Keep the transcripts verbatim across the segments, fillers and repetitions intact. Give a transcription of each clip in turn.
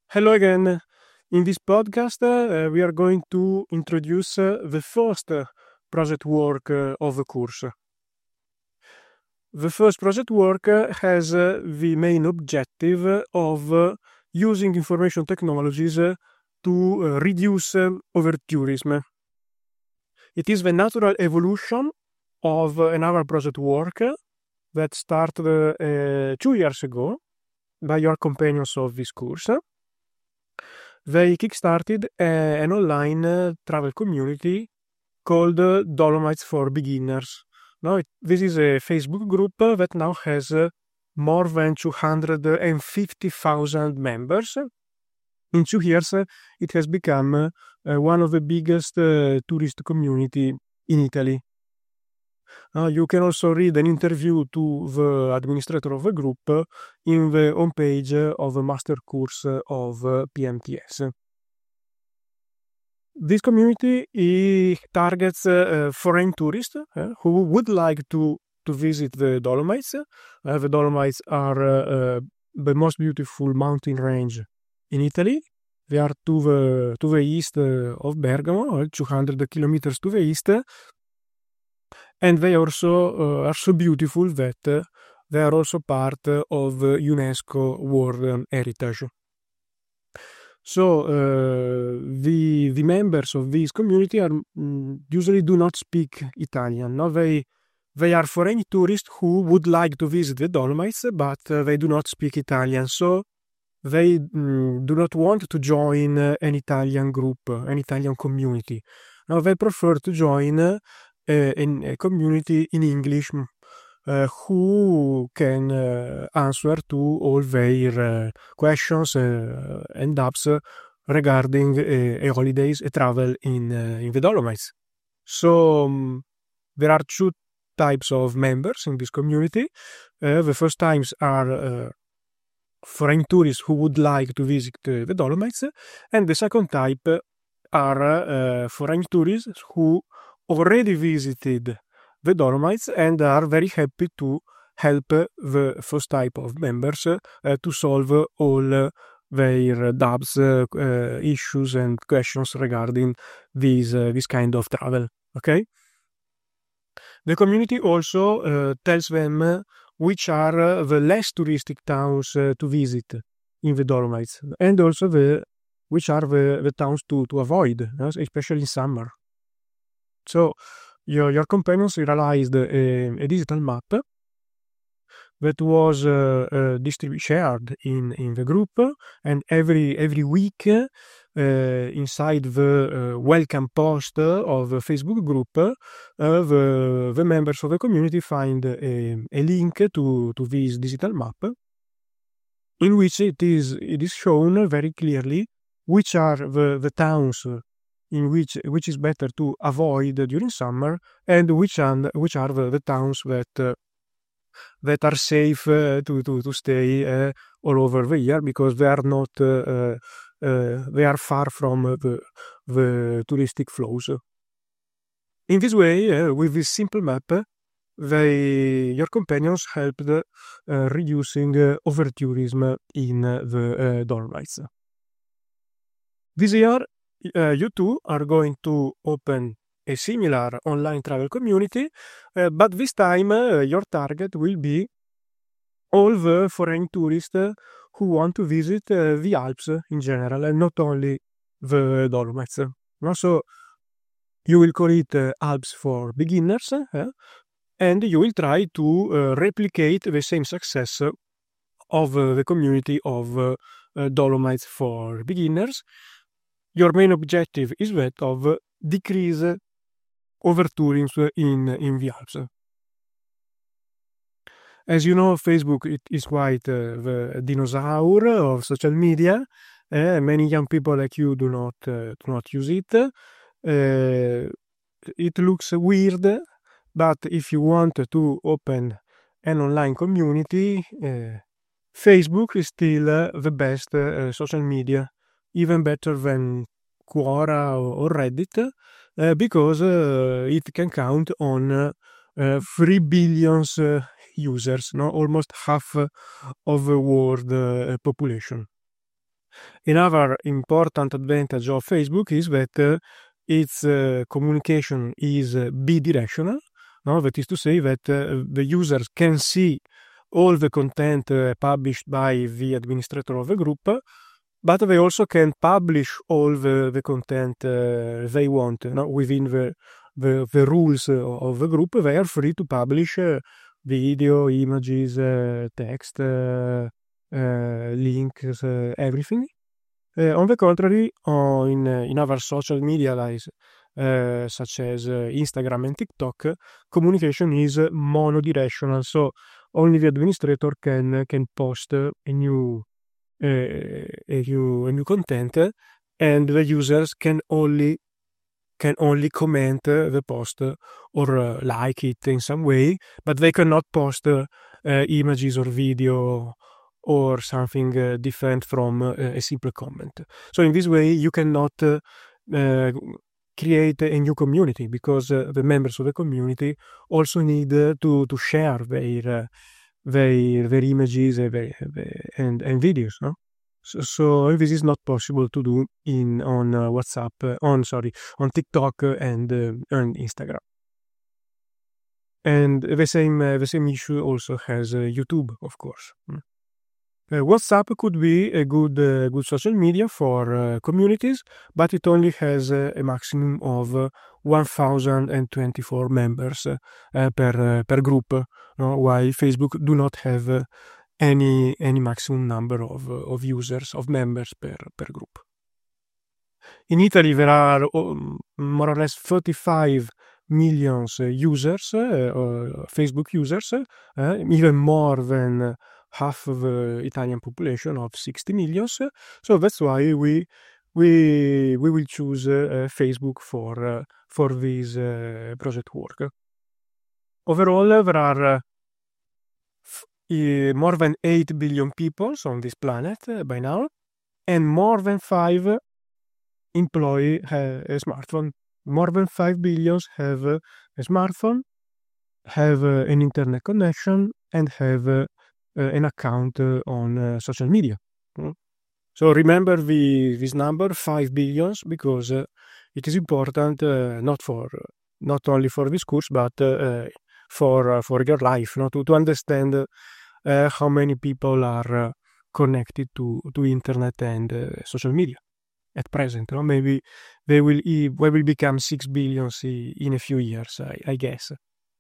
Hello again. In this podcast, uh, we are going to introduce uh, the first uh, project work uh, of the course. The first project work uh, has uh, the main objective of uh, using information technologies uh, to uh, reduce uh, over-tourism. It is the natural evolution of uh, another project work that started uh, two years ago by your companions of this course. They kickstarted uh, an online uh, travel community called uh, Dolomites for Beginners. Now, it, this is a Facebook group uh, that now has uh, more than two hundred fifty thousand members. In two years, uh, it has become uh, uh, one of the biggest uh, tourist community in Italy. Uh, you can also read an interview to the administrator of the group uh, in the homepage uh, of the master course uh, of uh, P M T S. This community it targets uh, foreign tourists uh, who would like to, to visit the Dolomites. Uh, the Dolomites are uh, uh, the most beautiful mountain range in Italy. They are to the, to the east uh, of Bergamo, two hundred kilometers to the east. And they also uh, are so beautiful that uh, they are also part of UNESCO World Heritage. So uh, the the members of this community are mm, usually do not speak Italian. No, they they are foreign tourists who would like to visit the Dolomites, but uh, they do not speak Italian. So they mm, do not want to join uh, an Italian group, uh, an Italian community. Now they prefer to join uh, in a community in English. Uh, who can uh, answer to all their uh, questions uh, and doubts uh, regarding uh, a holidays, a travel in uh, in the Dolomites. So um, there are two types of members in this community. Uh, the first times are uh, foreign tourists who would like to visit uh, the Dolomites, and the second type are uh, foreign tourists who already visited the Dolomites and are very happy to help the first type of members uh, to solve all uh, their doubts, uh, uh, issues, and questions regarding this uh, this kind of travel. Okay. The community also uh, tells them which are uh, the less touristic towns uh, to visit in the Dolomites, and also the which are the, the towns to to avoid, uh, especially in summer. So. Your, your companions realized a, a digital map that was uh, uh, distributed, shared in, in the group, and every every week uh, inside the uh, welcome post of the Facebook group, uh, the, the members of the community find a, a link to, to this digital map in which it is it is shown very clearly which are the, the towns in which which is better to avoid during summer, and which and which are the, the towns that uh, that are safe uh, to, to to stay uh, all over the year, because they are not uh, uh, they are far from the the touristic flows. In this way, uh, with this simple map, they your companions helped uh, reducing uh, over tourism in uh, the uh, Dolomites. This year. Uh, you two are going to open a similar online travel community, uh, but this time uh, your target will be all the foreign tourists uh, who want to visit uh, the Alps in general, and not only the Dolomites. So you will call it uh, Alps for Beginners, uh, and you will try to uh, replicate the same success of uh, the community of uh, uh, Dolomites for Beginners. Your main objective is that of uh, decrease uh, over-tourism in, in the Alps. As you know, Facebook it is quite uh, the dinosaur of social media. Uh, many young people like you do not uh, do not use it. Uh, it looks weird, but if you want to open an online community, uh, Facebook is still uh, the best uh, social media. Even better than Quora or Reddit, uh, because uh, it can count on uh, uh, three billion uh, users, no? Almost half of the world uh, population. Another important advantage of Facebook is that uh, its uh, communication is uh, bidirectional. No, that is to say that uh, the users can see all the content uh, published by the administrator of the group, but they also can publish all the, the content uh, they want. No? Within the, the, the rules of the group, they are free to publish uh, video, images, uh, text, uh, uh, links, uh, everything. Uh, on the contrary, uh, in, uh, in other social media like, uh, such as uh, Instagram and TikTok, communication is monodirectional. So only the administrator can can post a new uh, a new a new content, and the users can only can only comment the post or uh, like it in some way, but they cannot post uh, uh, images or video or something uh, different from uh, a simple comment. So in this way, you cannot uh, uh, create a new community, because uh, the members of the community also need uh, to to share their uh, their their images and their, and, and videos. No, so, so this is not possible to do in on uh, WhatsApp, uh, on sorry, on TikTok and uh, on Instagram. And the same uh, the same issue also has uh, YouTube, of course. Mm. Uh, WhatsApp could be a good uh, good social media for uh, communities, but it only has uh, a maximum of uh, one thousand twenty-four members uh, uh, per uh, per group. No? While Facebook do not have uh, any any maximum number of uh, of users, of members per per group. In Italy, there are um, more or less thirty-five million uh, users, uh, uh, Facebook users, uh, even more than uh, half of the Italian population of sixty million. So that's why we we we will choose uh, Facebook for uh, for this uh, project work. Overall, there are uh, f- more than eight billion people on this planet uh, by now, and more than five employ uh, a smartphone. More than five billion have uh, a smartphone, have uh, an internet connection, and have uh, uh, an account uh, on uh, social media. Mm. So remember the, this number, five billions, because uh, it is important uh, not for not only for this course, but uh, for uh, for your life, no? to, to understand uh, how many people are uh, connected to, to internet and uh, social media at present. No? Maybe they will they will become six billions in a few years, I, I guess.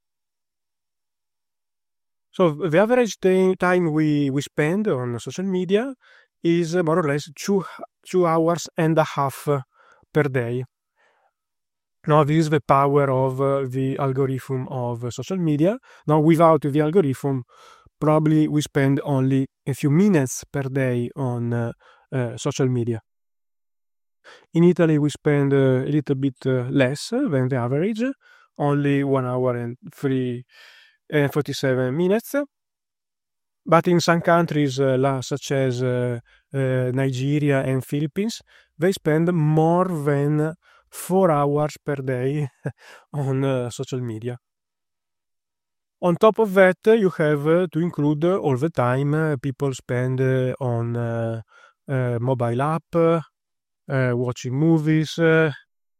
So the average time we, we spend on social media is more or less two, two hours and a half per day. Now, this is the power of uh, the algorithm of uh, social media. Now, without the algorithm, probably we spend only a few minutes per day on uh, uh, social media. In Italy, we spend uh, a little bit uh, less than the average, only one hour and three and forty-seven minutes. But in some countries, uh, such as uh, uh, Nigeria and Philippines, they spend more than four hours per day on uh, social media. On top of that, you have uh, to include uh, all the time uh, people spend uh, on uh, uh, mobile app, uh, watching movies, uh,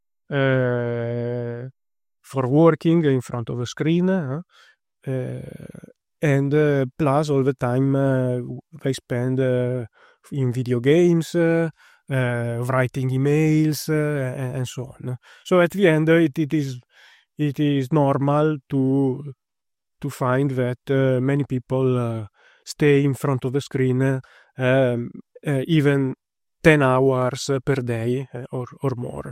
uh, for working in front of a screen, uh, and uh, plus all the time uh, they spend uh, in video games, uh, uh, writing emails, uh, and, and so on. So at the end, it, it is it is normal to to find that uh, many people uh, stay in front of the screen uh, um, uh, even ten hours per day uh, or or more.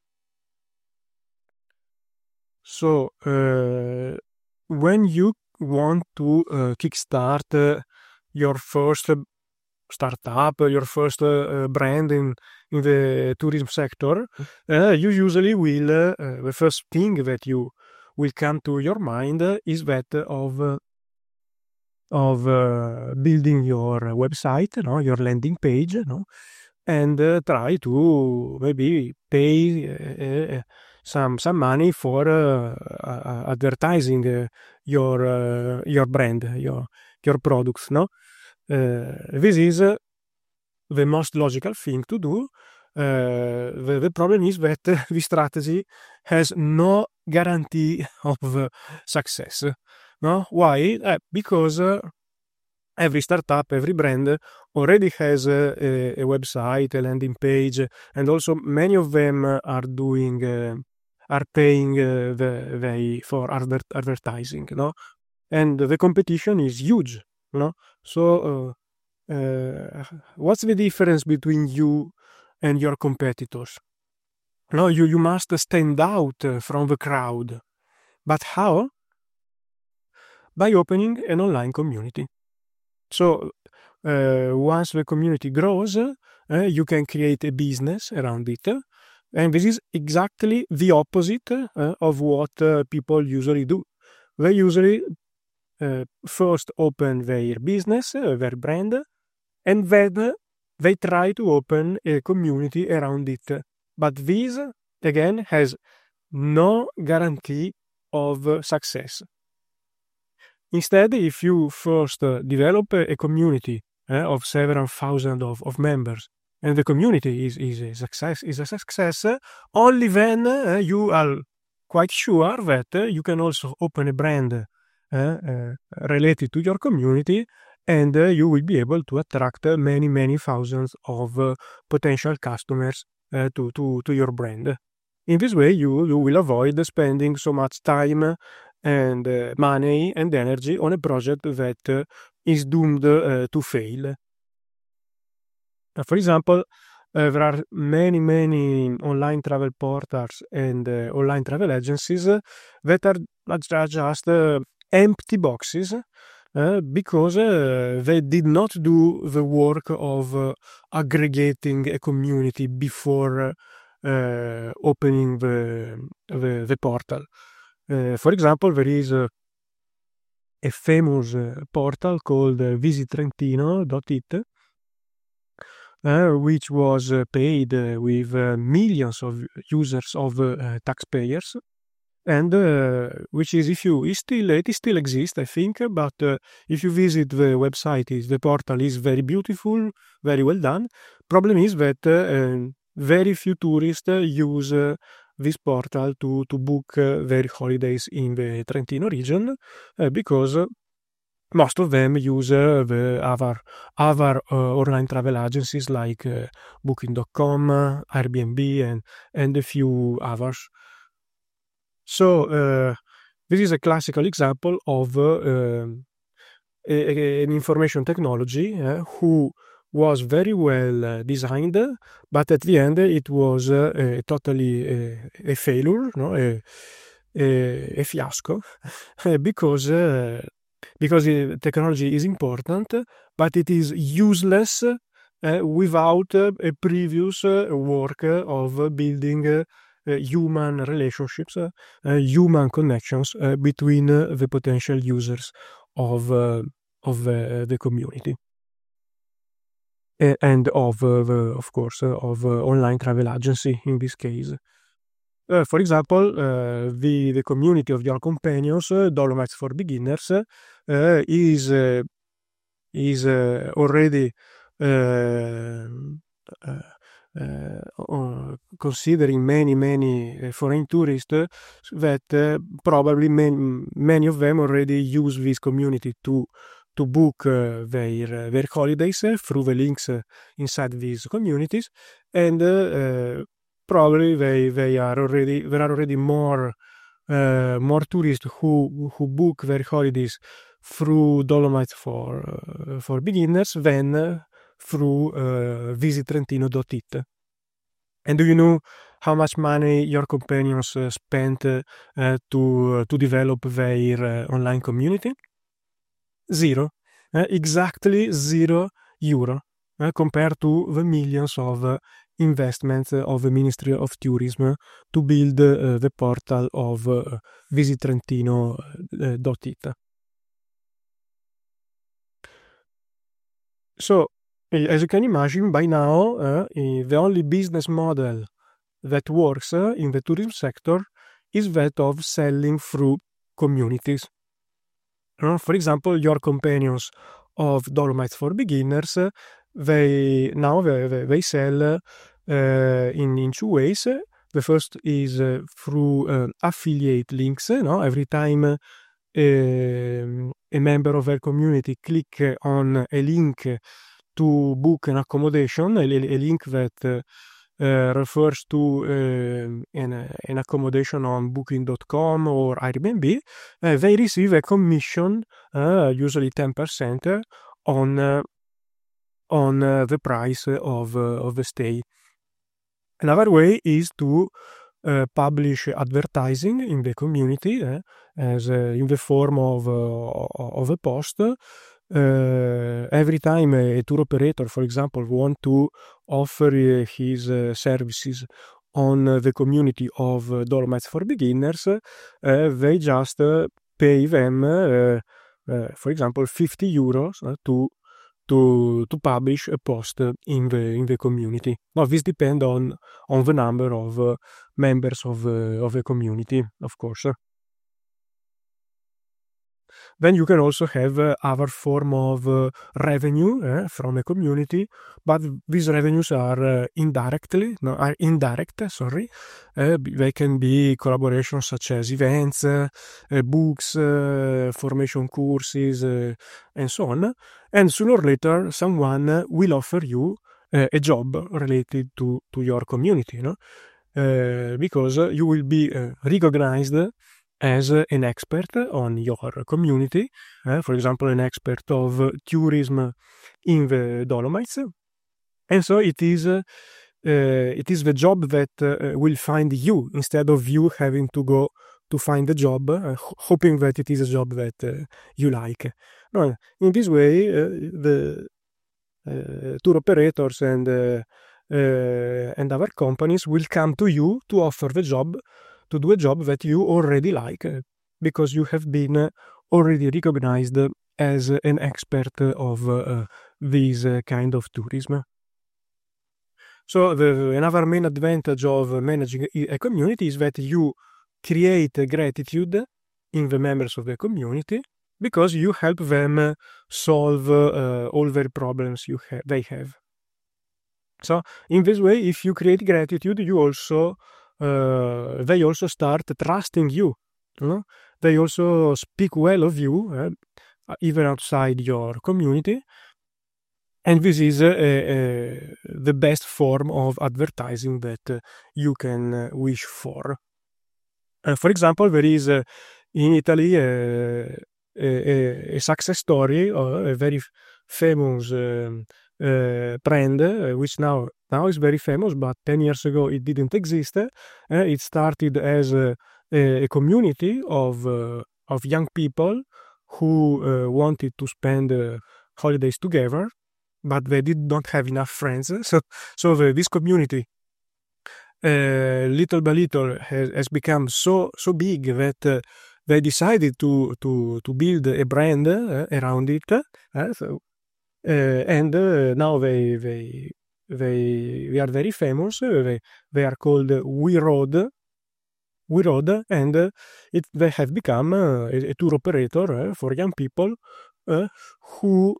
So uh, when you want to uh, kickstart uh, your first startup, your first uh, brand in in the tourism sector, uh, you usually will uh, the first thing that you will come to your mind is that of uh, of uh, building your website, no, your landing page, no, and uh, try to maybe pay uh, some some money for uh, uh, advertising uh, your uh, your brand, your your products, no. Uh, this is uh, the most logical thing to do. Uh, the, the problem is that this strategy has no guarantee of uh, success. No? Why? Uh, because uh, every startup, every brand already has a, a, a website, a landing page, and also many of them are doing, uh, are paying uh, the, they for adver- advertising, no? And the competition is huge, no? So, uh, uh, what's the difference between you and your competitors? No, you, you must stand out from the crowd. But how? By opening an online community. So, uh, once the community grows, uh, you can create a business around it. And this is exactly the opposite uh, of what uh, people usually do. They usually uh, first open their business, uh, their brand, and then they try to open a community around it. But this, again, has no guarantee of uh, success. Instead, if you first uh, develop a, a community uh, of several thousand of, of members, and the community is, is a success, is a success, uh, only then uh, you are quite sure that uh, you can also open a brand uh, uh, related to your community, and uh, you will be able to attract uh, many, many thousands of uh, potential customers uh, to, to, to your brand. In this way, you, you will avoid spending so much time and uh, money and energy on a project that uh, is doomed uh, to fail. Uh, for example, uh, there are many, many online travel portals and uh, online travel agencies uh, that are, are just uh, empty boxes uh, because uh, they did not do the work of uh, aggregating a community before uh, opening the, the, the portal. Uh, for example, there is a, a famous uh, portal called uh, visit trentino dot it, uh, which was uh, paid uh, with uh, millions of users of uh, taxpayers, and uh, which is if you it still it still exists, I think. But uh, if you visit the website, is the portal is very beautiful, very well done. Problem is that uh, very few tourists use Uh, this portal to, to book uh, their holidays in the Trentino region uh, because most of them use uh, the other, other uh, online travel agencies like uh, booking dot com, uh, Airbnb, and, and a few others. So uh, this is a classical example of uh, um, a, a, an information technology uh, who was very well uh, designed, but at the end it was uh, a totally uh, a failure, no, a, a, a fiasco, because uh, because uh, technology is important, but it is useless uh, without uh, a previous uh, work of building uh, uh, human relationships, uh, human connections uh, between uh, the potential users of uh, of uh, the community. And of, uh, the, of course, uh, of uh, online travel agency in this case. Uh, for example, uh, the, the community of your companions, uh, Dolomites for Beginners, uh, is uh, is uh, already uh, uh, uh, considering many, many foreign tourists that uh, probably many, many of them already use this community to to book uh, their uh, their holidays uh, through the links uh, inside these communities, and uh, probably they they are already there are already more uh, more tourists who who book their holidays through Dolomites for uh, for Beginners than uh, through uh, visit trentino dot it. And do you know how much money your companions uh, spent uh, uh, to uh, to develop their uh, online community? Zero, uh, exactly zero euro, uh, compared to the millions of uh, investments of the Ministry of Tourism to build uh, the portal of uh, visit trentino dot it. So, as you can imagine, by now, uh, the only business model that works uh, in the tourism sector is that of selling through communities. Uh, for example, your companions of Dolomites for Beginners, uh, they now they, they, they sell uh, in, in two ways. The first is uh, through uh, affiliate links. No? Every time uh, a member of their community click on a link to book an accommodation, a, a link that uh, uh, refers to uh, an, an accommodation on booking dot com or Airbnb, uh, they receive a commission, uh, usually ten percent, on uh, on uh, the price of uh, of the stay. Another way is to uh, publish advertising in the community uh, as uh, in the form of uh, of a post. Uh, every time a, a tour operator, for example, want to offer uh, his uh, services on uh, the community of uh, Dolomites for Beginners, uh, they just uh, pay them, uh, uh, for example, fifty euros uh, to to to publish a post in the in the community. Now this depends on on the number of uh, members of uh, of the community, of course. Then you can also have uh, other form of uh, revenue uh, from a community, but these revenues are uh, indirectly, no, are indirect. Sorry, uh, they can be collaborations such as events, uh, uh, books, uh, formation courses, uh, and so on. And sooner or later, someone will offer you uh, a job related to to your community, no? Uh, because you will be uh, recognized as an expert on your community, uh, for example, an expert of uh, tourism in the Dolomites. And so it is uh, uh, it is the job that uh, will find you instead of you having to go to find a job, uh, hoping that it is a job that uh, you like. No, in this way, uh, the uh, tour operators and uh, uh, and other companies will come to you to offer the job, to do a job that you already like, uh, because you have been uh, already recognized as an expert of uh, this uh, kind of tourism. So the, another main advantage of managing a community is that you create gratitude in the members of the community because you help them solve uh, all their problems you ha- they have. So in this way, if you create gratitude, you also uh, they also start trusting you. You know? They also speak well of you, uh, even outside your community. And this is uh, uh, the best form of advertising that uh, you can uh, wish for. Uh, for example, there is uh, in Italy uh, a, a success story, or a very famous um, uh, brand, uh, which now now is very famous, but ten years ago it didn't exist. Uh, it started as a, a community of uh, of young people who uh, wanted to spend uh, holidays together, but they did not have enough friends. So, so the, this community, uh, little by little, has, has become so so big that uh, they decided to to to build a brand uh, around it. Uh, so, uh, and uh, now they they they they are very famous. Uh, they they are called We Road. We Road, and uh, it they have become uh, a, a tour operator uh, for young people uh, who.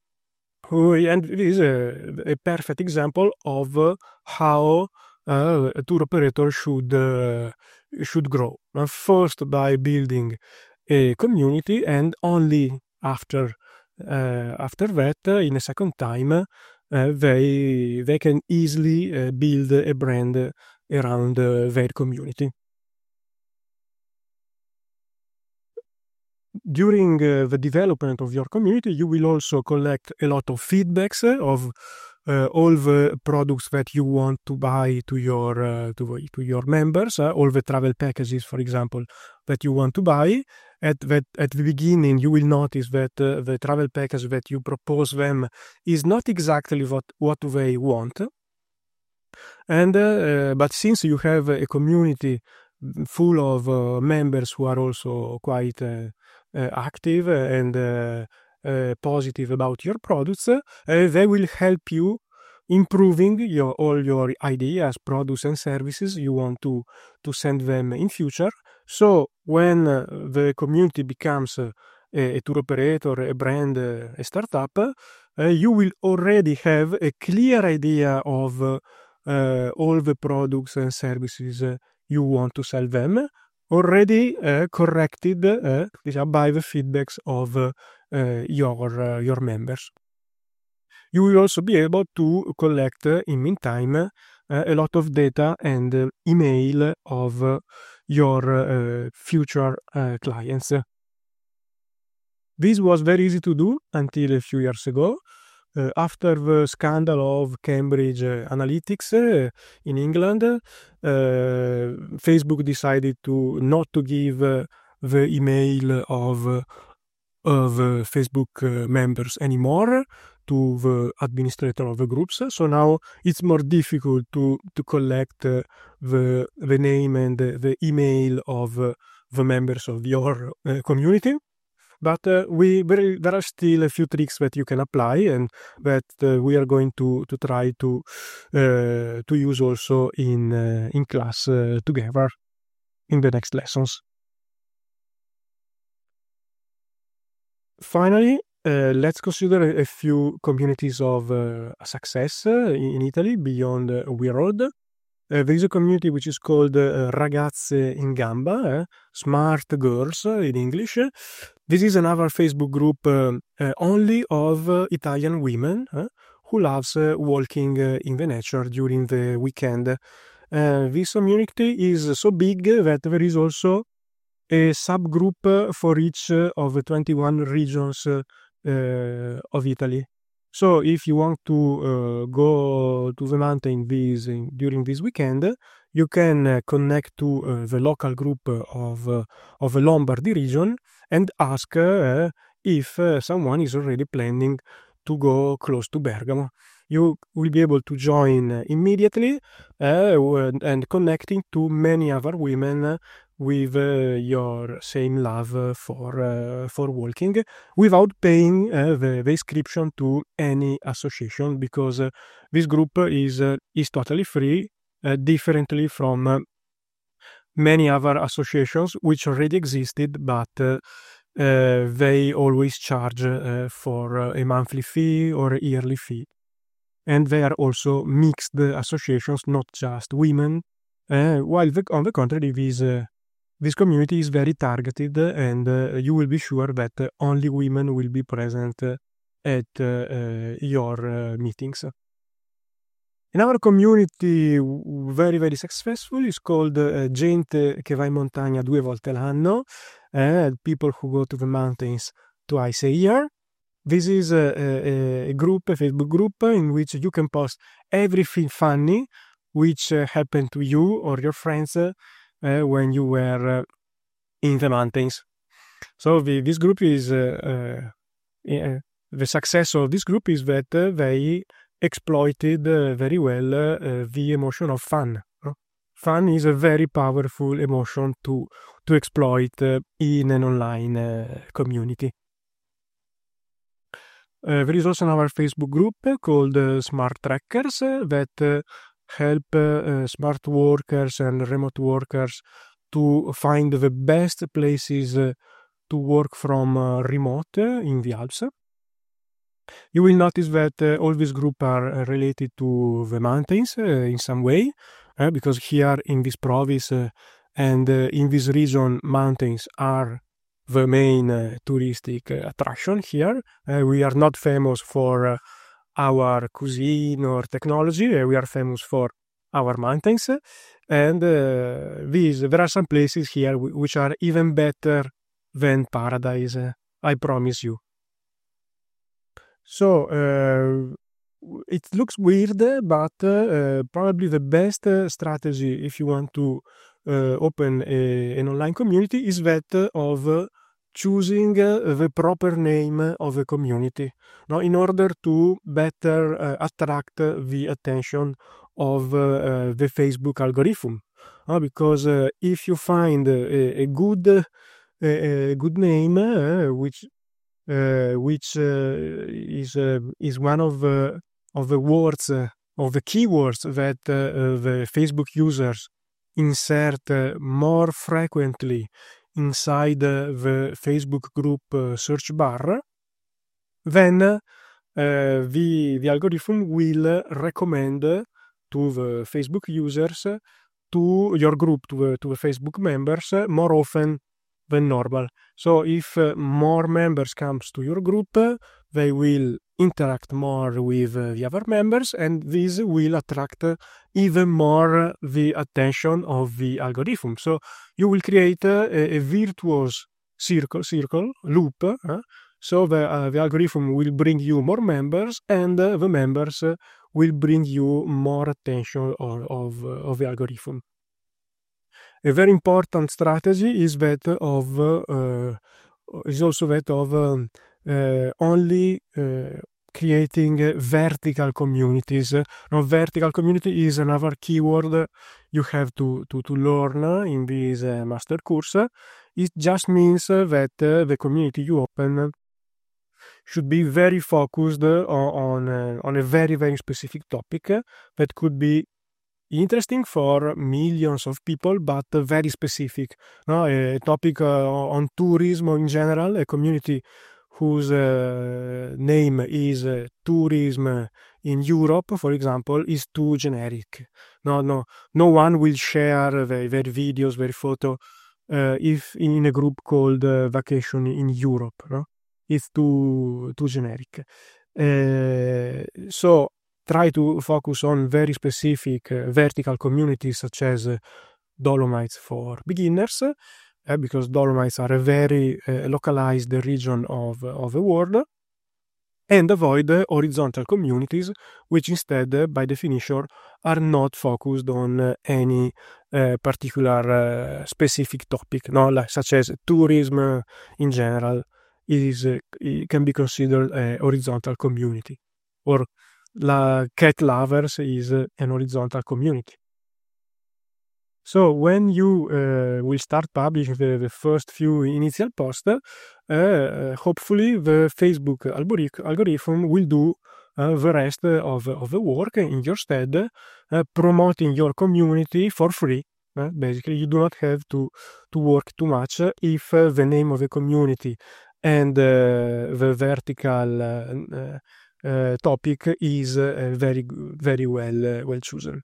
And it is a, a perfect example of uh, how uh, a tour operator should uh, should grow. Uh, first, by building a community, and only after uh, after that, uh, in a second time, uh, they they can easily uh, build a brand around uh, their community. During uh, the development of your community, you will also collect a lot of feedbacks of uh, all the products that you want to buy to your uh, to, to your members, uh, all the travel packages, for example, that you want to buy. At that at the beginning, you will notice that uh, the travel package that you propose them is not exactly what what they want. And uh, but since you have a community full of uh, members who are also quite uh, uh, active and uh, uh, positive about your products, uh, they will help you improving your all your ideas, products, and services you want to to send them in future. So when uh, the community becomes uh, a, a tour operator, a brand, uh, a startup, uh, you will already have a clear idea of uh, uh, all the products and services uh, you want to sell them, already uh, corrected uh, by the feedbacks of uh, uh, your uh, your members. You will also be able to collect uh, in meantime uh, a lot of data and uh, email of uh, your uh, future uh, clients. This was very easy to do until a few years ago. Uh, after the scandal of Cambridge uh, Analytics uh, in England, uh, Facebook decided to not to give uh, the email of uh, of uh, Facebook uh, members anymore to the administrator of the groups. So now it's more difficult to to collect uh, the the name and the, the email of uh, the members of your uh, community. But uh, we very, there are still a few tricks that you can apply and that uh, we are going to to try to uh, to use also in uh, in class uh, together in the next lessons. Finally, uh, let's consider a, a few communities of uh, success uh, in Italy beyond uh, We Road. Uh, there is a community which is called uh, Ragazze in Gamba, eh? Smart Girls uh, in English. This is another Facebook group uh, uh, only of uh, Italian women uh, who loves uh, walking uh, in the nature during the weekend. Uh, this community is so big that there is also a subgroup for each of the twenty-one regions uh, uh, of Italy. So if you want to uh, go to the mountain this, during this weekend, you can uh, connect to uh, the local group of, uh, of the Lombardy region and ask uh, if uh, someone is already planning to go close to Bergamo. You will be able to join immediately uh, and connecting to many other women with uh, your same love for uh, for walking without paying uh, the, the inscription to any association, because uh, this group is uh, is totally free, uh, differently from uh, many other associations which already existed, but uh, uh, they always charge uh, for uh, a monthly fee or a yearly fee. And they are also mixed associations, not just women, uh, while the, on the contrary, this, uh, this community is very targeted, and uh, you will be sure that uh, only women will be present uh, at uh, uh, your uh, meetings. Another community very, very successful is called uh, Gente che va in montagna due volte l'anno, uh, people who go to the mountains twice a year. This is a, a, a group, a Facebook group, in which you can post everything funny which uh, happened to you or your friends uh, uh, when you were uh, in the mountains. So the, this group is, uh, uh, the success of this group is that uh, they exploited uh, very well uh, the emotion of fun. Fun is a very powerful emotion to, to exploit uh, in an online uh, community. Uh, there is also another Facebook group called uh, Smart Trackers uh, that uh, help uh, smart workers and remote workers to find the best places uh, to work from uh, remote uh, in the Alps. You will notice that uh, all these groups are related to the mountains uh, in some way, uh, because here in this province uh, and uh, in this region, mountains are the main uh, touristic uh, attraction here. Uh, we are not famous for uh, our cuisine or technology. Uh, we are famous for our mountains. And uh, these, there are some places here w- which are even better than paradise, uh, I promise you. So, uh, it looks weird, but uh, probably the best uh, strategy if you want to uh, open a, an online community is that of uh, choosing uh, the proper name of the community, now, in order to better uh, attract uh, the attention of uh, uh, the Facebook algorithm. Uh, because uh, if you find a, a good uh, a good name, uh, which uh, which uh, is uh, is one of the of the words uh, of the keywords that uh, the Facebook users insert uh, more frequently inside uh, the Facebook group uh, search bar, then uh, the, the algorithm will recommend to the Facebook users, to your group, to the, to the Facebook members, more often than normal. So if uh, more members comes to your group, they will interact more with uh, the other members, and this will attract uh, even more the attention of the algorithm. So you will create uh, a, a virtuous circle, circle loop. Uh, so the, uh, the algorithm will bring you more members, and uh, the members uh, will bring you more attention of, of, uh, of the algorithm. A very important strategy is that of uh, is also that of um, uh, only uh, creating uh, vertical communities. Now, vertical community is another keyword you have to to, to learn in this uh, master course. It just means that uh, the community you open should be very focused on on, uh, on a very very specific topic that could be interesting for millions of people, but very specific. No, a topic uh, on tourism in general, a community whose uh, name is uh, tourism in Europe, for example, is too generic. No, no, no one will share their, their videos, their photo, uh, if in a group called uh, Vacation in Europe. No, it's too too generic. Uh, so. Try to focus on very specific uh, vertical communities such as uh, Dolomites for beginners, uh, because Dolomites are a very uh, localized region of, of the world, and avoid uh, horizontal communities, which instead, uh, by definition, are not focused on uh, any uh, particular uh, specific topic, no? Like, such as tourism uh, in general is uh, it can be considered a horizontal community, or La cat lovers is uh, an horizontal community. So when you uh, will start publishing the, the first few initial posts, uh, hopefully the Facebook algorithm will do uh, the rest of, of the work in your stead, uh, promoting your community for free. Uh, basically, you do not have to, to work too much if uh, the name of the community and uh, the vertical uh, Uh, topic is uh, very very well uh, well chosen.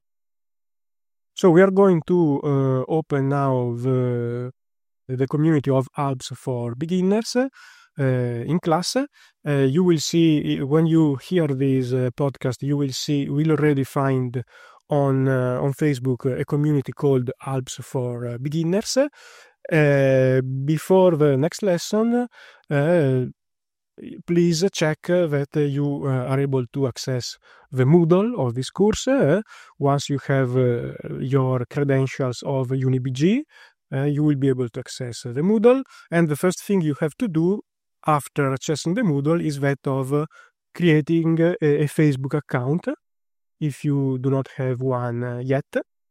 So we are going to uh, open now the the community of Alps for beginners uh, in class. Uh, you will see when you hear this uh, podcast, you will see we'll already find on uh, on Facebook a community called Alps for uh, beginners. Uh, before the next lesson, uh, please check that you are able to access the Moodle of this course. Once you have your credentials of UniBG, you will be able to access the Moodle. And the first thing you have to do after accessing the Moodle is that of creating a Facebook account, if you do not have one yet.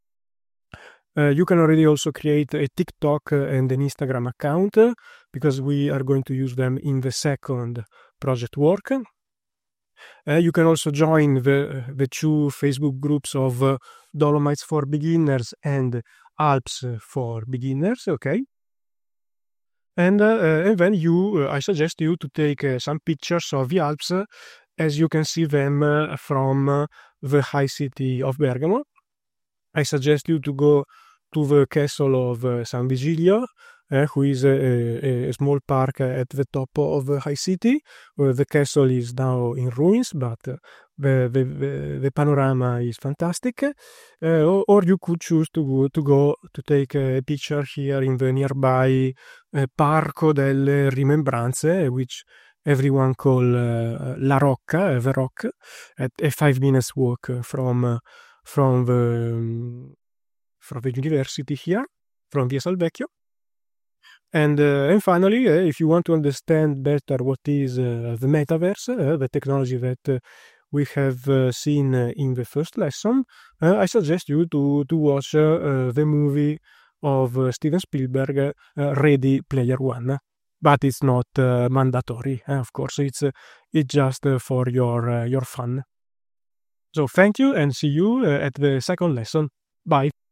Uh, you can already also create a TikTok and an Instagram account, because we are going to use them in the second project work. Uh, you can also join the, the two Facebook groups of uh, Dolomites for beginners and Alps for beginners, okay? And, uh, and then you, uh, I suggest you to take uh, some pictures of the Alps uh, as you can see them uh, from uh, the high city of Bergamo. I suggest you to go to the castle of uh, San Vigilio, uh, who is a, a, a small park at the top of the high city. Uh, the castle is now in ruins, but uh, the, the, the, the panorama is fantastic. Uh, or, or you could choose to go, to go to take a picture here in the nearby uh, Parco delle Rimembranze, which everyone call uh, La Rocca, the Rock, at a five minutes walk from uh, from the um, from the university here, from Via Salvecchio. And uh, and finally, uh, if you want to understand better what is uh, the metaverse, uh, the technology that uh, we have uh, seen uh, in the first lesson, uh, I suggest you to to watch uh, uh, the movie of uh, Steven Spielberg, uh, Ready Player One. But it's not uh, mandatory, uh, of course. It's uh, it's just uh, for your uh, your fun. So thank you, and see you uh, at the second lesson. Bye.